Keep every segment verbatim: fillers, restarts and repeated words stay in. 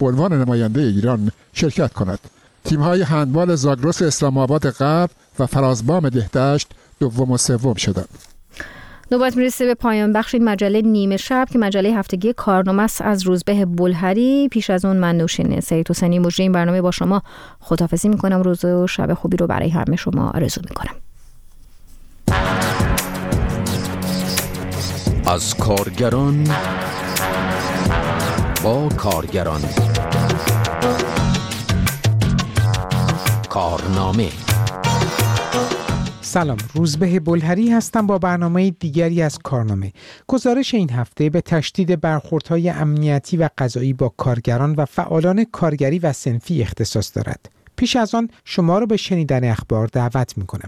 به عنوان نماینده ایران شرکت کند. تیم‌های هندبال زاگرس اسلام آباد غرب و فرازبام دهدشت دوم و سوم شدند. نوبت میرسه به پایان بخش این مجله نیمه شب که مجله هفتگی کارنامه است از روزبه بلهری. پیش از اون من نوشین سید حسینی مجری این برنامه با شما خداحافظی میکنم. روز و شب خوبی رو برای همه شما آرزو میکنم. از کارگران با کارگران، کارنامه. سلام، روزبه بلهری هستم با برنامه دیگری از کارنامه. گزارش این هفته به تشدید برخوردهای امنیتی و قضایی با کارگران و فعالان کارگری و صنفی اختصاص دارد. پیش از آن شما را به شنیدن اخبار دعوت می‌کنم.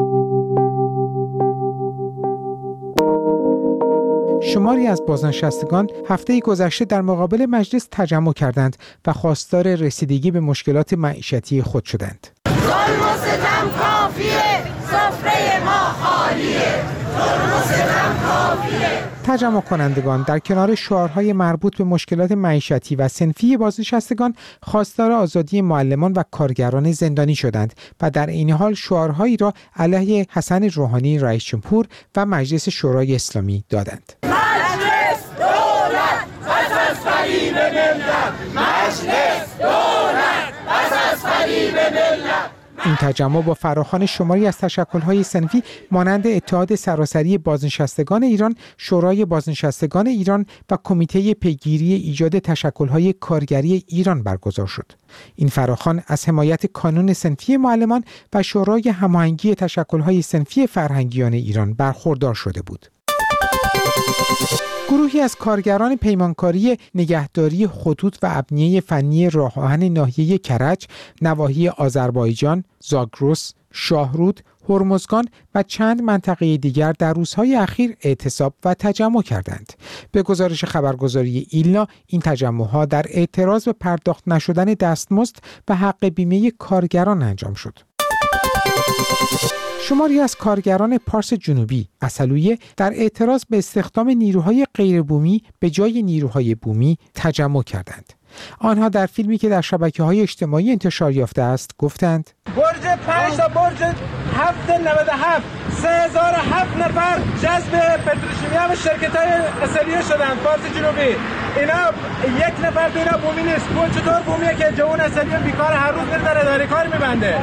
شماری از بازنشستگان هفته گذشته در مقابل مجلس تجمع کردند و خواستار رسیدگی به مشکلات معیشتی خود شدند. ظلم و ستم کافیه، سفره ما خالیه. ظلم و ستم کافیه. تجمع کنندگان در کنار شعارهای مربوط به مشکلات معیشتی و صنفی بازنشستگان خواستار آزادی معلمان و کارگران زندانی شدند و در این حال شعارهایی را علیه حسن روحانی رئیس جمهور و مجلس شورای اسلامی دادند. مجلس دولت پس از فریب ملت، مجلس دولت پس از فریب ملت. این تجمع با فراخوان شماری از تشکل‌های صنفی مانند اتحاد سراسری بازنشستگان ایران، شورای بازنشستگان ایران و کمیته پیگیری ایجاد تشکل‌های کارگری ایران برگزار شد. این فراخوان از حمایت کانون صنفی معلمان و شورای هماهنگی تشکل‌های صنفی فرهنگیان ایران برخوردار شده بود. گروهی از کارگران پیمانکاری نگهداری خطوط و ابنیه فنی راه آهن ناحیه کرج، نواحی آذربایجان، زاگرس، شاهرود، هرمزگان و چند منطقه دیگر در روزهای اخیر اعتصاب و تجمع کردند. به گزارش خبرگزاری ایلنا، این تجمع‌ها در اعتراض به پرداخت نشدن دستمزد و حق بیمه کارگران انجام شد. شماری از کارگران پارس جنوبی اصلویه در اعتراض به استخدام نیروهای غیربومی به جای نیروهای بومی تجمع کردند. آنها در فیلمی که در شبکه‌های اجتماعی انتشار یافته است گفتند: برج پنج تا برج هفت نود و هفت سه هزار و هفت نفر جذب پتروشیمیا و شرکت‌های اصلیه شدند. پارس جنوبی اینا یک نفر تو اینا بومی نیست. اون چطور بومیه که جوان اصلیه بیکار هر روز میره در اداره کار میبنده؟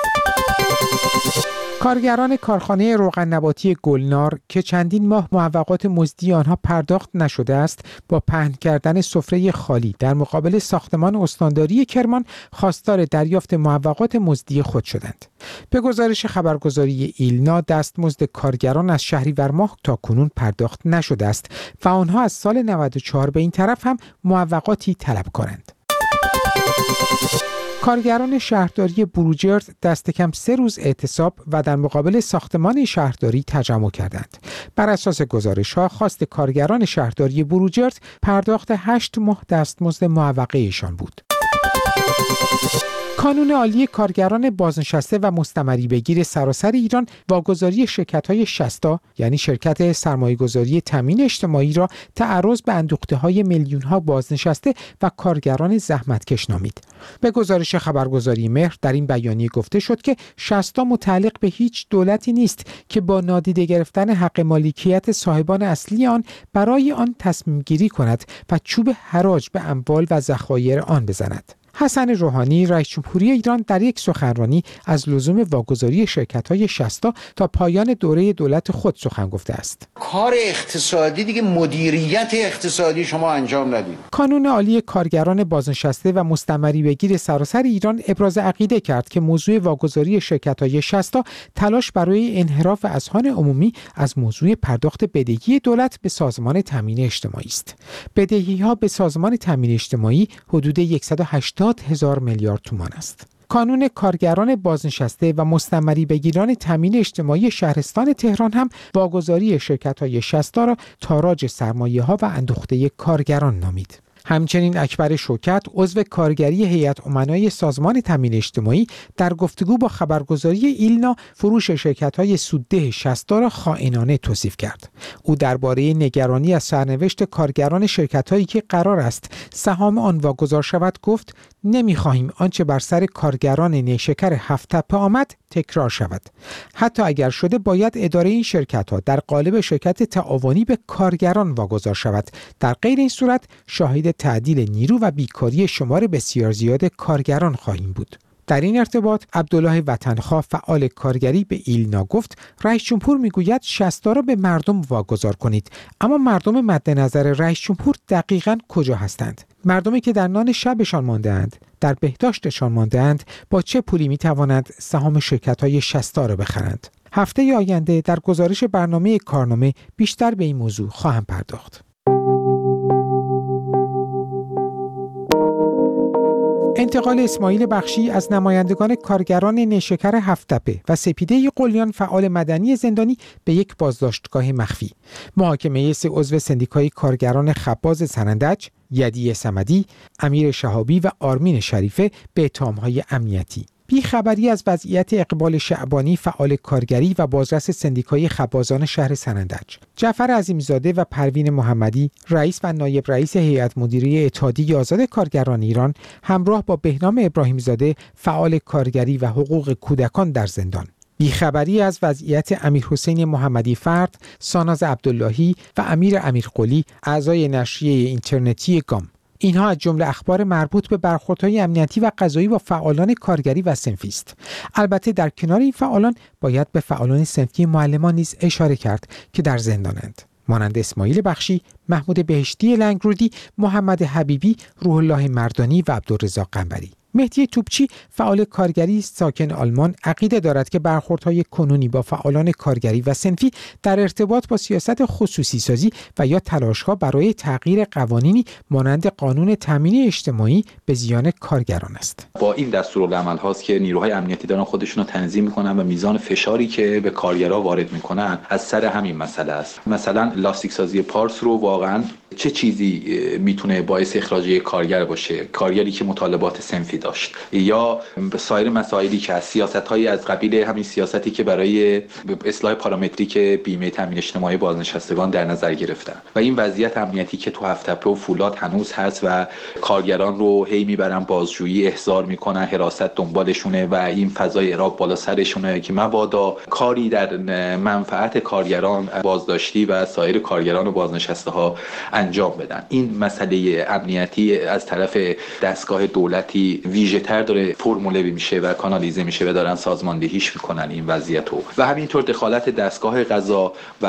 کارگران کارخانه روغن نباتی گلنار که چندین ماه معوقات مزدی آنها پرداخت نشده است، با پهن کردن سفره خالی در مقابل ساختمان استانداری کرمان خواستار دریافت معوقات مزدی خود شدند. به گزارش خبرگزاری ایلنا، دستمزد کارگران از شهریور ماه تا کنون پرداخت نشده است و آنها از سال نود و چهار به این طرف هم معوقاتی طلب کنند. کارگران شهرداری بروجرد دست کم سه روز اعتصاب و در مقابل ساختمان شهرداری تجمع کردند. بر اساس گزارش‌ها خواست کارگران شهرداری بروجرد پرداخت هشت ماه دستمزد معوقه ایشان بود. کانون عالی کارگران بازنشسته و مستمری بگیر سراسر ایران واگذاری شرکت‌های شصتا یعنی شرکت سرمایه‌گذاری تامین اجتماعی را تعرض به اندوخته‌های میلیون‌ها بازنشسته و کارگران زحمتکش نامید. به گزارش خبرگزاری مهر در این بیانیه گفته شد که شصتا متعلق به هیچ دولتی نیست که با نادیده گرفتن حق مالکیت صاحبان اصلی آن برای آن تصمیم گیری کند و چوب حراج به اموال و ذخایر آن بزند. حسن روحانی رئیس جمهوری ایران در یک سخنرانی از لزوم واگذاری شرکت‌های شصتا تا پایان دوره دولت خود سخن گفته است. کار اقتصادی دیگه مدیریت اقتصادی شما انجام ندید. کانون عالی کارگران بازنشسته و مستمری بگیر سراسر ایران ابراز عقیده کرد که موضوع واگذاری شرکت‌های شصتا تلاش برای انحراف اذهان عمومی از موضوع پرداخت بدهی دولت به سازمان تامین اجتماعی است. بدهی‌ها به سازمان تامین اجتماعی حدود صد و هشتاد هزار میلیارد تومان است. کانون کارگران بازنشسته و مستمری بگیران تامین اجتماعی شهرستان تهران هم واگذاری شرکت‌های شصتا را تاراج سرمایه‌ها و اندوخته کارگران نامید. همچنین اکبر شوکت عضو کارگری هیئت امنای سازمان تامین اجتماعی در گفتگو با خبرگزاری ایلنا فروش شرکت‌های سودده شصت را خائنانه توصیف کرد. او درباره نگرانی از سرنوشت کارگران شرکت‌هایی که قرار است سهام آن واگذار شود گفت: نمی‌خواهیم آنچه بر سر کارگران نیشکر هفت تپه آمد تکرار شود. حتی اگر شده باید اداره این شرکت‌ها در قالب شرکت تعاونی به کارگران واگذار شود. در غیر این صورت شاهد تعدیل نیرو و بیکاری شمار بسیار زیاد کارگران خواهیم بود. در این ارتباط عبدالله وطنخواه فعال کارگری به ایلنا گفت: رئیس جمهور میگوید شصتا را به مردم واگذار کنید، اما مردم مد نظر رئیس جمهور دقیقاً کجا هستند؟ مردمی که در نان شبشان مانده‌اند، در بهداشتشان مانده‌اند، با چه پولی میتوانند سهام شرکت‌های شصتا را بخرند؟ هفته آینده در گزارش برنامه کارنامه بیشتر به این موضوع خواهم پرداخت. انتقال اسماعیل بخشی از نمایندگان کارگران نیشکر هفت تپه و سپیده قلیان فعال مدنی زندانی به یک بازداشتگاه مخفی. محاکمه سه عضو سندیکای کارگران خباز سنندج، یدی صمدی، امیر شهابی و آرمین شریفه به اتهام‌های امنیتی. بی خبری از وضعیت اقبال شعبانی فعال کارگری و بازرس سندیکای خبازان شهر سنندج، جعفر عظیمزاده و پروین محمدی رئیس و نایب رئیس هیئت مدیره اتحادیه آزاد کارگران ایران همراه با بهنام ابراهیمزاده فعال کارگری و حقوق کودکان در زندان. بیخبری از وضعیت امیرحسین محمدی فرد، ساناز عبداللهی و امیر امیرقلی اعضای نشریه اینترنتی گام. اینها از جمله اخبار مربوط به برخوردهای امنیتی و قضایی با فعالان کارگری و صنفی است. البته در کنار این فعالان باید به فعالان صنفی معلمان نیز اشاره کرد که در زندانند، مانند اسماعیل بخشی، محمود بهشتی لنگرودی، محمد حبیبی، روح الله مردانی و عبدالرزاق قنبری. مهدی توپچی فعال کارگری ساکن آلمان عقیده دارد که برخوردهای کنونی با فعالان کارگری و صنفی در ارتباط با سیاست خصوصی سازی و یا تلاش‌ها برای تغییر قوانینی مانند قانون تامین اجتماعی به زیان کارگران است. با این دستورالعمل هاست که نیروهای امنیتی دارن خودشون رو تنظیم میکنن و میزان فشاری که به کارگرها وارد میکنن از سر همین مسئله است. مثلا لاستیک سازی پارس رو واقعا چه چیزی میتونه باعث اخراج کارگر باشه؟ کارگری که مطالبات صنفی داشت، یا سایر مسائلی که از سیاست‌های از قبیل همین سیاستی که برای اصلاح پارامتریک بیمه تامین اجتماعی بازنشستگان در نظر گرفتن و این وضعیت امنیتی که تو هفت تپه و فولاد هنوز هست و کارگران رو هی میبرن بازجویی، احضار میکنن، حراست دنبالشونه و این فضای اعراب بالا سرشونه که مبادا کاری در منفعت کارگران بازداشتی و سایر کارگران و بازنشسته ها انجام بدن. این مسئله امنیتی از طرف دستگاه دولتی ویژه تر داره فرموله میشه و کانالیزه میشه و دارن سازماندهیش میکنن این وضعیت رو. و همینطور دخالت دستگاه قضا و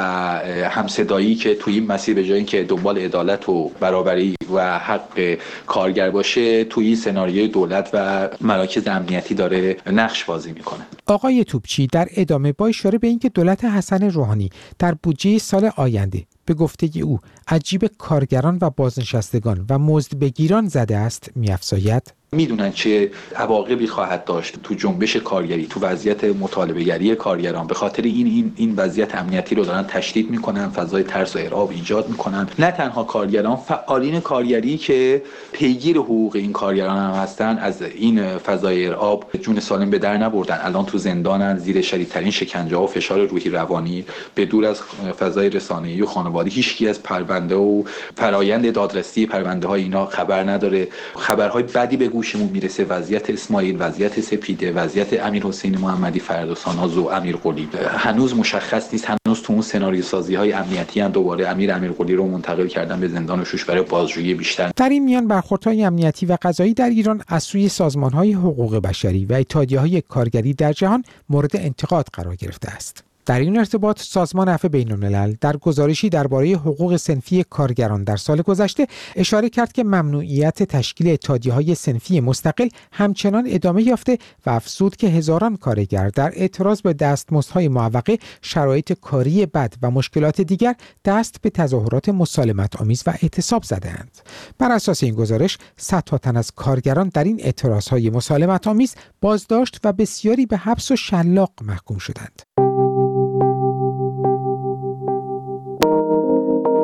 همصدایی که توی این مسیر به جای اینکه دنبال عدالت و برابری و حق کارگر باشه، توی سناریوی دولت و مراکز امنیتی داره نقش بازی میکنه. آقای توپچی در ادامه با اشاره به اینکه دولت حسن روحانی در بودجه سال آینده به گفته او از جیب کارگران و بازنشستگان و مزدبگیران زده است می‌افزاید: میدونن چه عواقبی خواهد داشت تو جنبش کارگری، تو وضعیت مطالبه‌گری کارگران. به خاطر این این این وضعیت امنیتی رو دارن تشدید میکنن، فضای ترس و ارعاب ایجاد میکنن. نه تنها کارگران، فعالین کارگری که پیگیر حقوق این کارگران هم هستن از این فضای ارعاب جون سالم به در نبردن. الان تو زندانن، زیر شدیدترین شکنجه و فشار روحی روانی، به دور از فضای رسانه‌ای و خانوادگی هیچکی از پرونده و فرایند دادرسی پرونده های اینا خبر نداره. خبرهای بدی به گوشمون میرسه، وضعیت اسماعیل، وضعیت سپیده، وضعیت امیرحسین محمدی فرد و ساناز و امیرقلی هنوز مشخص نیست. هنوز تو اون سناریو سازی های امنیتی ان دوباره امیر امیرقلی رو منتقل کردن به زندان شوش برای بازجویی بیشتر. در این میان برخوردهای امنیتی و قضایی در ایران از سوی سازمان‌های حقوق بشری و اتحادیه‌های کارگری در جهان مورد انتقاد قرار گرفته است. در این ارتباط سازمان عفو بین‌الملل در گزارشی درباره حقوق صنفی کارگران در سال گذشته اشاره کرد که ممنوعیت تشکیل اتحادیه‌های صنفی مستقل همچنان ادامه یافته و افزود که هزاران کارگر در اعتراض به دستمزدهای معوقه، شرایط کاری بد و مشکلات دیگر دست به تظاهرات مسالمت‌آمیز و اعتصاب زده‌اند. بر اساس این گزارش صدها تن از کارگران در این اعتراضهای مسالمت‌آمیز بازداشت و بسیاری به حبس و شلاق محکوم شدند. به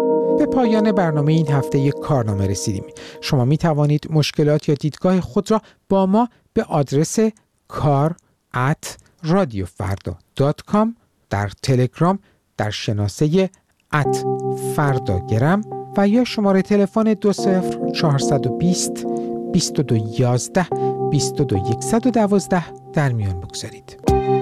پایان برنامه این هفته کارنامه رسیدیم. شما می توانید مشکلات یا دیدگاه خود را با ما به آدرس کار ات رادیو فردا دات کام، در تلگرام در شناسه ات فرداگرم و یا شماره تلفن دو صفر چهارصد و بیست بیست و دو یازده بیست و دو صد و دوازده در میان بگذارید.